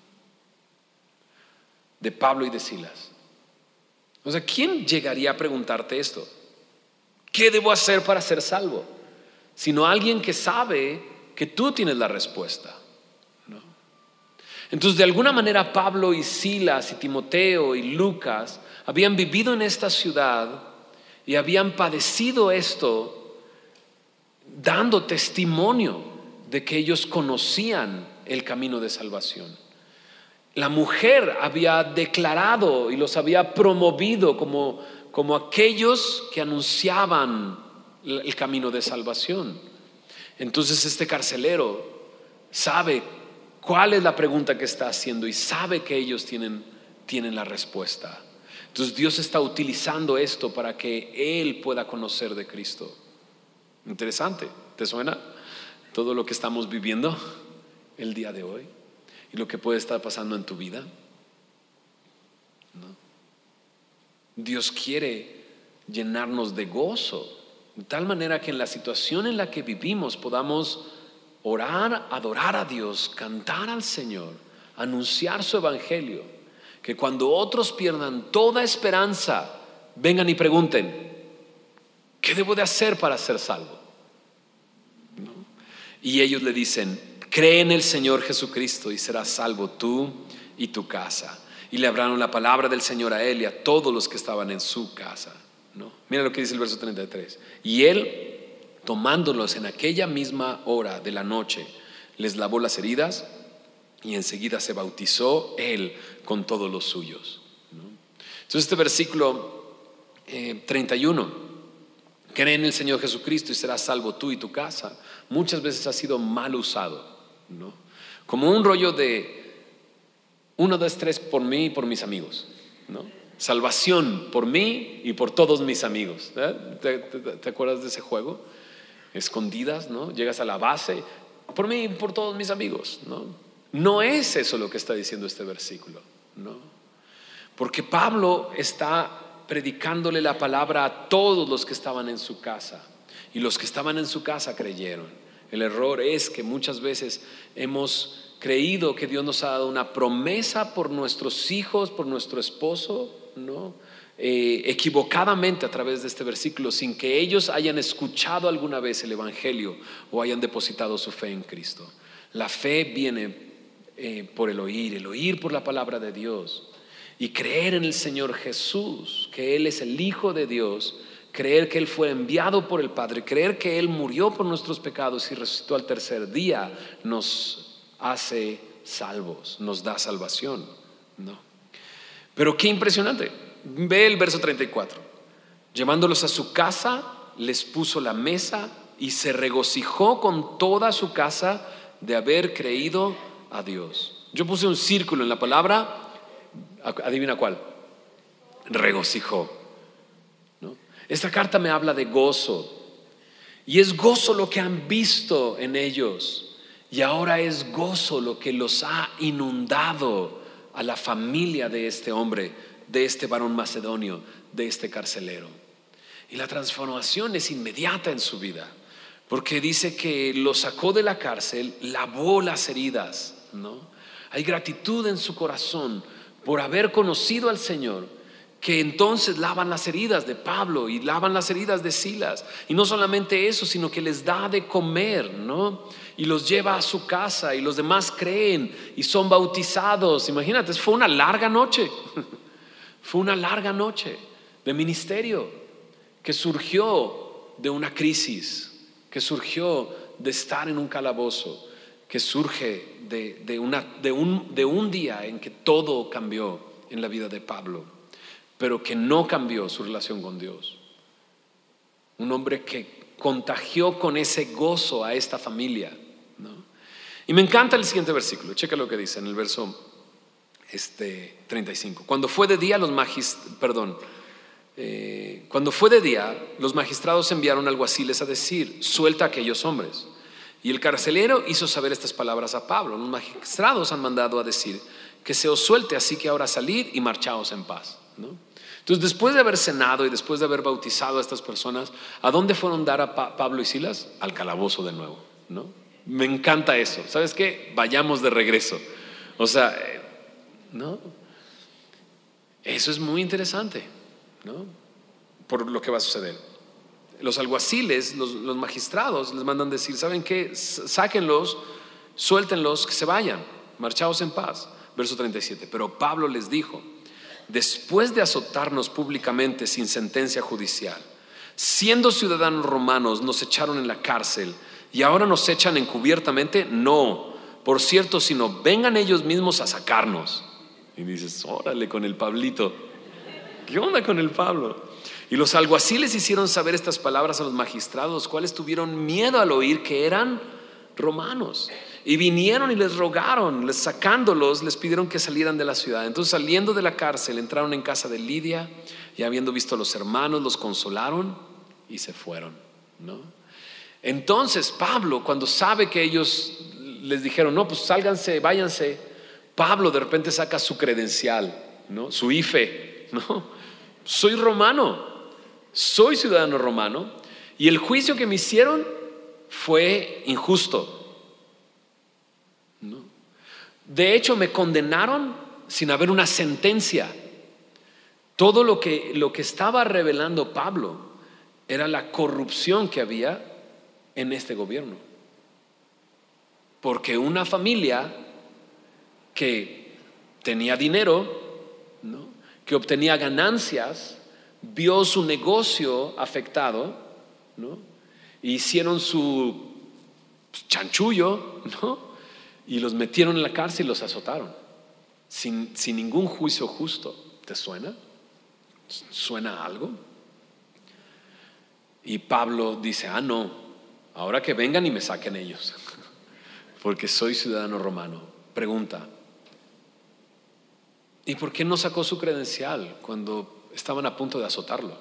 de Pablo y de Silas. O sea, ¿quién llegaría a preguntarte esto? ¿Qué debo hacer para ser salvo? Sino alguien que sabe que tú tienes la respuesta, ¿no? Entonces, de alguna manera, Pablo y Silas y Timoteo y Lucas habían vivido en esta ciudad y habían padecido esto, dando testimonio de que ellos conocían el camino de salvación. La mujer había declarado y los había promovido como, como aquellos que anunciaban el camino de salvación. Entonces este carcelero sabe cuál es la pregunta que está haciendo y sabe que ellos tienen, tienen la respuesta. Entonces Dios está utilizando esto para que Él pueda conocer de Cristo. Interesante, ¿te suena todo lo que estamos viviendo el día de hoy? Y lo que puede estar pasando en tu vida, ¿no? Dios quiere llenarnos de gozo, de tal manera que en la situación en la que vivimos podamos orar, adorar a Dios, cantar al Señor, anunciar su evangelio, que cuando otros pierdan toda esperanza, vengan y pregunten: ¿qué debo de hacer para ser salvo? ¿No? Y ellos le dicen: cree en el Señor Jesucristo y serás salvo tú y tu casa. Y le hablaron la palabra del Señor a él y a todos los que estaban en su casa, ¿no? Mira lo que dice el verso treinta y tres. Y él, tomándolos en aquella misma hora de la noche, les lavó las heridas y enseguida se bautizó él con todos los suyos, ¿no? Entonces este versículo eh, treinta y uno, cree en el Señor Jesucristo y serás salvo tú y tu casa, muchas veces ha sido mal usado, ¿no? Como un rollo de uno, dos, tres por mí y por mis amigos, ¿no? Salvación por mí y por todos mis amigos, ¿eh? ¿Te, te, te acuerdas de ese juego? Escondidas, ¿no? Llegas a la base, por mí y por todos mis amigos, ¿no? No es eso lo que está diciendo este versículo, ¿no? Porque Pablo está predicándole la palabra a todos los que estaban en su casa, y los que estaban en su casa creyeron. El error es que muchas veces hemos creído que Dios nos ha dado una promesa por nuestros hijos, por nuestro esposo, ¿no? Eh, equivocadamente a través de este versículo, sin que ellos hayan escuchado alguna vez el evangelio o hayan depositado su fe en Cristo. La fe viene eh, por el oír, el oír por la palabra de Dios, y creer en el Señor Jesús, que Él es el Hijo de Dios, creer que Él fue enviado por el Padre, creer que Él murió por nuestros pecados y resucitó al tercer día, nos hace salvos, nos da salvación, ¿no? Pero qué impresionante. Ve el verso treinta y cuatro. Llevándolos a su casa, les puso la mesa y se regocijó con toda su casa de haber creído a Dios. Yo puse un círculo en la palabra, adivina cuál. Regocijó, ¿no? Esta carta me habla de gozo, y es gozo lo que han visto en ellos. Y ahora es gozo lo que los ha inundado a la familia de este hombre, de este varón macedonio, de este carcelero. Y la transformación es inmediata en su vida, porque dice que lo sacó de la cárcel, lavó las heridas, ¿no? Hay gratitud en su corazón por haber conocido al Señor, que entonces lavan las heridas de Pablo y lavan las heridas de Silas. Y no solamente eso, sino que les da de comer, ¿no? Y los lleva a su casa y los demás creen y son bautizados. Imagínate, fue una larga noche. Fue una larga noche de ministerio que surgió de una crisis, que surgió de estar en un calabozo, que surge de, de, una, de, un, de un día en que todo cambió en la vida de Pablo, pero que no cambió su relación con Dios. Un hombre que contagió con ese gozo a esta familia, ¿no? Y me encanta el siguiente versículo. Checa lo que dice en el verso este, treinta y cinco. Cuando fue de día, los magistrados, perdón, eh, cuando fue de día, los magistrados enviaron alguaciles a decir: suelta a aquellos hombres. Y el carcelero hizo saber estas palabras a Pablo: los magistrados han mandado a decir que se os suelte, así que ahora salid y marchaos en paz, ¿no? Entonces, después de haber cenado y después de haber bautizado a estas personas, ¿a dónde fueron dar a pa- Pablo y Silas? Al calabozo de nuevo, ¿no? Me encanta eso. ¿Sabes qué? Vayamos de regreso. O sea, eh, ¿no? Eso es muy interesante, ¿no? Por lo que va a suceder. Los alguaciles, los, los magistrados les mandan decir: ¿saben qué? Sáquenlos, suéltenlos, que se vayan, marchaos en paz. Verso treinta y siete. Pero Pablo les dijo: después de azotarnos públicamente sin sentencia judicial, siendo ciudadanos romanos, nos echaron en la cárcel y ahora nos echan encubiertamente. No, por cierto, sino vengan ellos mismos a sacarnos. Y dices: órale con el Pablito, ¿qué onda con el Pablo? Y los alguaciles hicieron saber estas palabras a los magistrados, los cuales tuvieron miedo al oír que eran romanos. Y vinieron y les rogaron, les sacándolos, les pidieron que salieran de la ciudad. Entonces, saliendo de la cárcel, entraron en casa de Lidia y habiendo visto a los hermanos, los consolaron y se fueron, ¿no? Entonces Pablo, cuando sabe que ellos les dijeron, no, pues sálganse, váyanse, Pablo de repente saca su credencial, ¿no? Su I F E, ¿no? Soy romano, soy ciudadano romano, y el juicio que me hicieron fue injusto, ¿no? De hecho, me condenaron sin haber una sentencia. Todo lo que, lo que estaba revelando Pablo era la corrupción que había en este gobierno. Porque una familia que tenía dinero, ¿no?, que obtenía ganancias, vio su negocio afectado, ¿no?, hicieron su chanchullo, ¿no?, y los metieron en la cárcel y los azotaron sin, sin ningún juicio justo. ¿Te suena? ¿Suena algo? Y Pablo dice, ah, no, ahora que vengan y me saquen ellos, porque soy ciudadano romano. Pregunta, ¿y por qué no sacó su credencial cuando estaban a punto de azotarlo?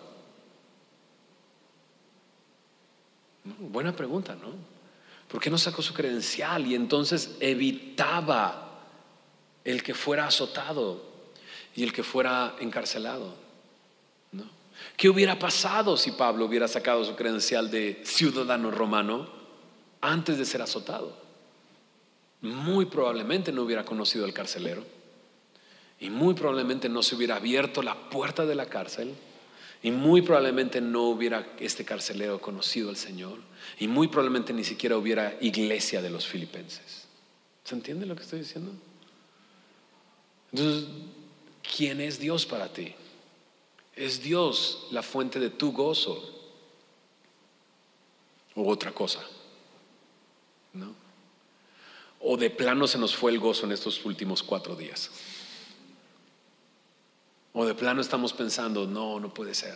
Buena pregunta, ¿no? ¿Por qué no sacó su credencial y entonces evitaba el que fuera azotado y el que fuera encarcelado, ¿no? ¿Qué hubiera pasado si Pablo hubiera sacado su credencial de ciudadano romano antes de ser azotado? Muy probablemente no hubiera conocido al carcelero y muy probablemente no se hubiera abierto la puerta de la cárcel y muy probablemente no hubiera este carcelero conocido al Señor y muy probablemente ni siquiera hubiera iglesia de los filipenses. ¿Se entiende lo que estoy diciendo? Entonces, ¿quién es Dios para ti? ¿Es Dios la fuente de tu gozo o otra cosa? ¿No? ¿O de plano se nos fue el gozo en estos últimos cuatro días? ¿O de plano estamos pensando, no, no puede ser?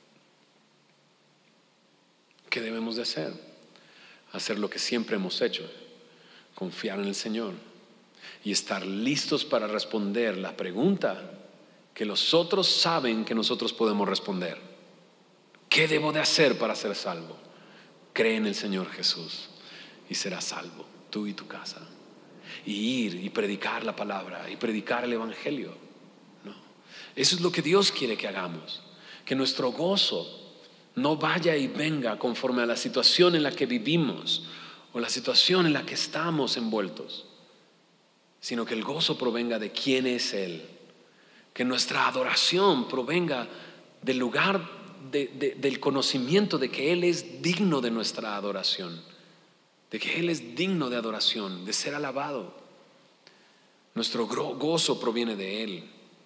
¿Qué debemos de hacer? Hacer lo que siempre hemos hecho, confiar en el Señor y estar listos para responder la pregunta que los otros saben que nosotros podemos responder. ¿Qué debo de hacer para ser salvo? Cree en el Señor Jesús y serás salvo, tú y tu casa. Y ir y predicar la palabra y predicar el evangelio, ¿no? Eso es lo que Dios quiere que hagamos. Que nuestro gozo no vaya y venga conforme a la situación en la que vivimos o la situación en la que estamos envueltos, sino que el gozo provenga de quién es Él. Que nuestra adoración provenga del lugar de, de, del conocimiento de que Él es digno de nuestra adoración, de que Él es digno de adoración, de ser alabado. Nuestro gozo proviene de Él.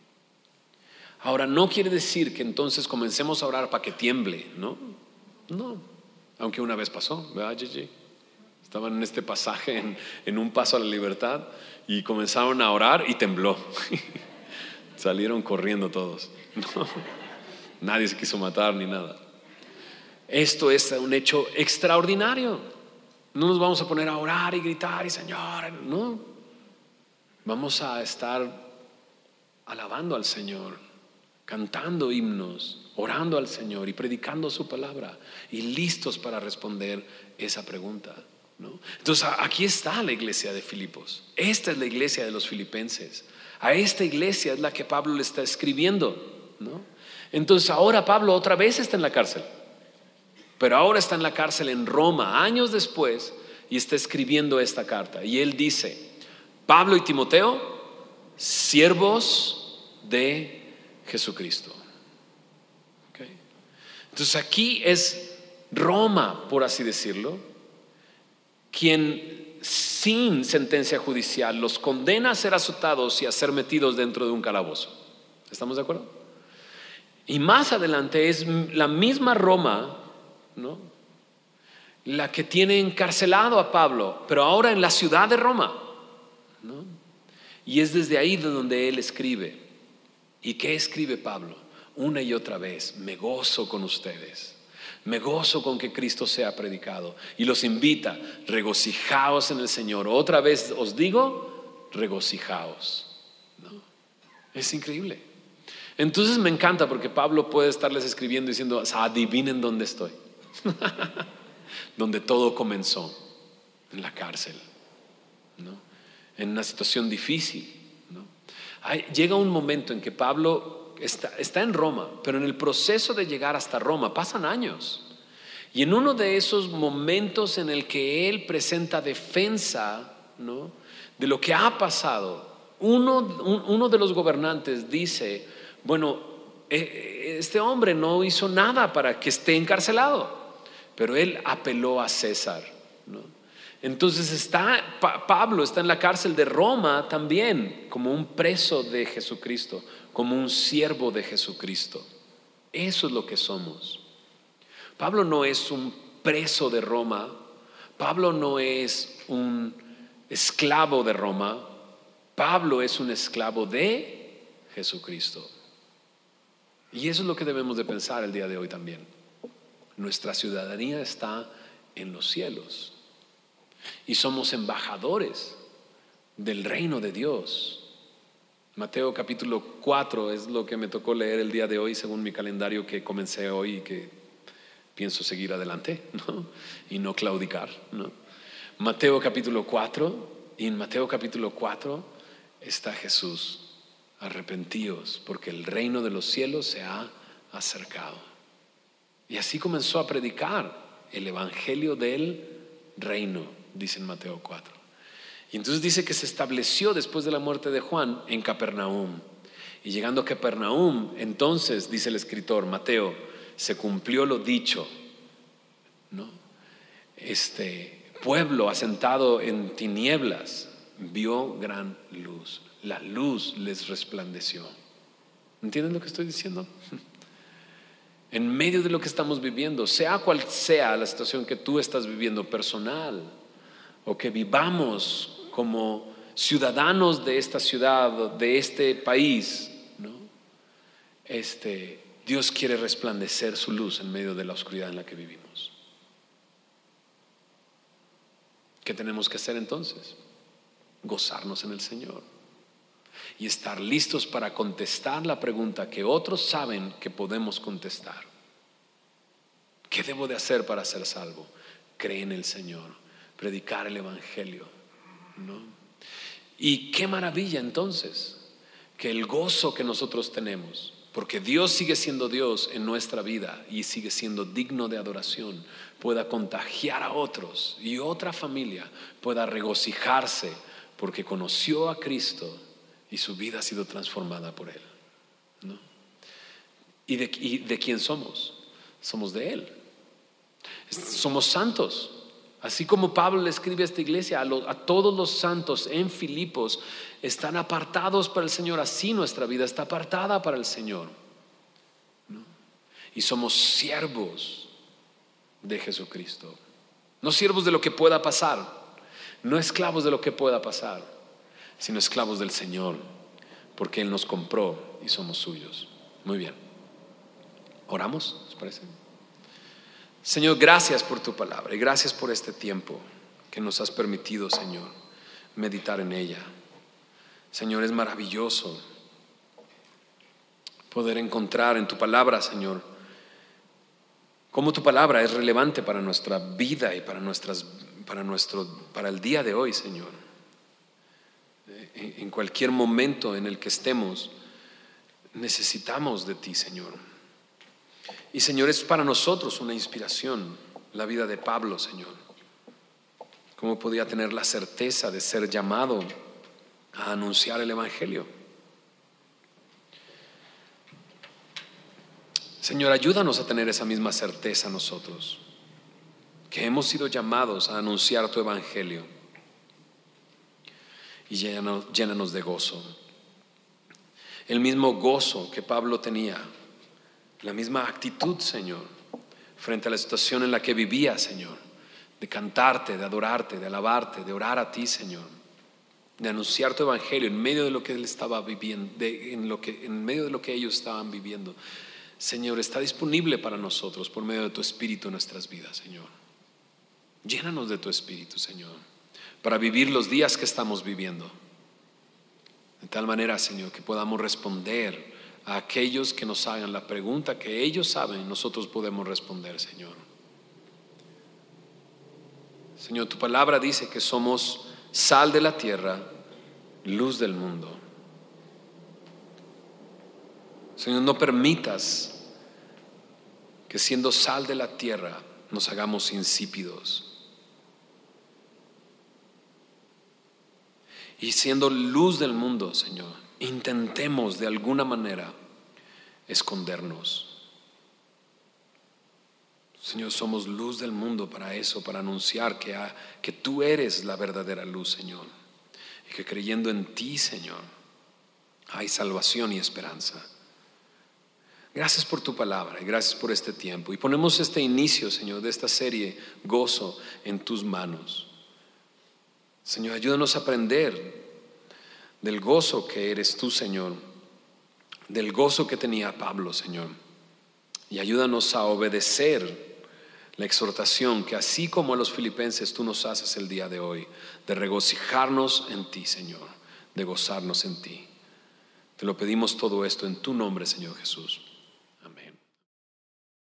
Ahora, no quiere decir que entonces comencemos a orar para que tiemble, ¿no? No, aunque una vez pasó, ¿verdad, Gigi? Estaban en este pasaje, en, en un paso a la libertad, y comenzaron a orar y tembló. Salieron corriendo todos. No, nadie se quiso matar ni nada. Esto es un hecho extraordinario. No nos vamos a poner a orar y gritar y Señor, no. Vamos a estar alabando al Señor, cantando himnos, orando al Señor y predicando su palabra y listos para responder esa pregunta, ¿no? Entonces aquí está la iglesia de Filipos. Esta es la iglesia de los filipenses. A esta iglesia es la que Pablo le está escribiendo, ¿no? Entonces ahora Pablo otra vez está en la cárcel, pero ahora está en la cárcel en Roma, años después, y está escribiendo esta carta. Y él dice, Pablo y Timoteo, siervos de Jesucristo. ¿Okay? Entonces aquí es Roma, por así decirlo, quien sin sentencia judicial los condena a ser azotados y a ser metidos dentro de un calabozo. ¿Estamos de acuerdo? Y más adelante es la misma Roma, ¿no?, la que tiene encarcelado a Pablo, pero ahora en la ciudad de Roma, ¿no? Y es desde ahí de donde él escribe. ¿Y qué escribe Pablo? Una y otra vez, me gozo con ustedes. Me gozo con que Cristo sea predicado. Y los invita, regocijaos en el Señor. Otra vez os digo, regocijaos. ¿No? Es increíble. Entonces me encanta porque Pablo puede estarles escribiendo diciendo, adivinen dónde estoy. Donde todo comenzó, en la cárcel, ¿no? En una situación difícil, ¿no? Hay, llega un momento en que Pablo está, está en Roma, pero en el proceso de llegar hasta Roma pasan años. Y en uno de esos momentos en el que él presenta defensa, ¿no?, de lo que ha pasado, uno, un, uno de los gobernantes dice, bueno, este hombre no hizo nada para que esté encarcelado. Pero él apeló a César, ¿no? Entonces está, pa, Pablo está en la cárcel de Roma también, como un preso de Jesucristo, como un siervo de Jesucristo. Eso es lo que somos. Pablo no es un preso de Roma. Pablo no es un esclavo de Roma. Pablo es un esclavo de Jesucristo. Y eso es lo que debemos de pensar el día de hoy también. Nuestra ciudadanía está en los cielos y somos embajadores del reino de Dios. Mateo capítulo cuatro es lo que me tocó leer el día de hoy según mi calendario que comencé hoy y que pienso seguir adelante, ¿no? Y no claudicar, ¿no? Mateo capítulo cuatro, y en Mateo capítulo cuatro está Jesús: arrepentíos porque el reino de los cielos se ha acercado. Y así comenzó a predicar el evangelio del reino, dice en Mateo cuatro. Y entonces dice que se estableció después de la muerte de Juan en Capernaum. Y llegando a Capernaum, entonces, dice el escritor Mateo, se cumplió lo dicho, ¿no? Este pueblo asentado en tinieblas vio gran luz. La luz les resplandeció. ¿Entienden lo que estoy diciendo? En medio de lo que estamos viviendo, sea cual sea la situación que tú estás viviendo personal, o que vivamos como ciudadanos de esta ciudad, de este país, ¿no? Este, Dios quiere resplandecer su luz en medio de la oscuridad en la que vivimos. ¿Qué tenemos que hacer entonces? Gozarnos en el Señor y estar listos para contestar la pregunta que otros saben que podemos contestar. ¿Qué debo de hacer para ser salvo? Cree en el Señor, predicar el evangelio, ¿no? Y qué maravilla entonces que el gozo que nosotros tenemos, porque Dios sigue siendo Dios en nuestra vida y sigue siendo digno de adoración, pueda contagiar a otros y otra familia pueda regocijarse porque conoció a Cristo y su vida ha sido transformada por Él, ¿no? ¿Y de, y de quién somos? Somos de Él. Somos santos. Así como Pablo le escribe a esta iglesia, a, lo, a todos los santos en Filipos están apartados para el Señor. Así nuestra vida está apartada para el Señor, ¿no? Y somos siervos de Jesucristo. No siervos de lo que pueda pasar, no esclavos de lo que pueda pasar, sino esclavos del Señor, porque Él nos compró y somos suyos. Muy bien. ¿Oramos? ¿Les parece? Señor, gracias por tu palabra y gracias por este tiempo que nos has permitido, Señor, meditar en ella. Señor, es maravilloso poder encontrar en tu palabra, Señor, cómo tu palabra es relevante para nuestra vida y para nuestras, para nuestro, para el día de hoy, Señor. En cualquier momento en el que estemos, necesitamos de ti, Señor. Y Señor, es para nosotros una inspiración la vida de Pablo, Señor. ¿Cómo podía tener la certeza de ser llamado a anunciar el evangelio? Señor, ayúdanos a tener esa misma certeza nosotros, que hemos sido llamados a anunciar tu evangelio. Y llénanos, llénanos de gozo, el mismo gozo que Pablo tenía, la misma actitud, Señor, frente a la situación en la que vivía, Señor, de cantarte, de adorarte, de alabarte, de orar a ti, Señor, de anunciar tu evangelio en medio de lo que él estaba viviendo, de, en, lo que, en medio de lo que ellos estaban viviendo. Señor, está disponible para nosotros por medio de tu Espíritu en nuestras vidas, Señor. Llénanos de tu Espíritu, Señor, para vivir los días que estamos viviendo. De tal manera, Señor, que podamos responder a aquellos que nos hagan la pregunta que ellos saben, nosotros podemos responder, Señor. Señor, tu palabra dice que somos sal de la tierra, luz del mundo. Señor, no permitas que siendo sal de la tierra nos hagamos insípidos. Y siendo luz del mundo, Señor, intentemos de alguna manera escondernos. Señor, somos luz del mundo para eso, para anunciar que, ha, que tú eres la verdadera luz, Señor. Y que creyendo en ti, Señor, hay salvación y esperanza. Gracias por tu palabra y gracias por este tiempo. Y ponemos este inicio, Señor, de esta serie, Gozo, en tus manos. Señor, ayúdanos a aprender del gozo que eres tú, Señor, del gozo que tenía Pablo, Señor. Y ayúdanos a obedecer la exhortación que así como a los filipenses tú nos haces el día de hoy, de regocijarnos en ti, Señor, de gozarnos en ti. Te lo pedimos todo esto en tu nombre, Señor Jesús.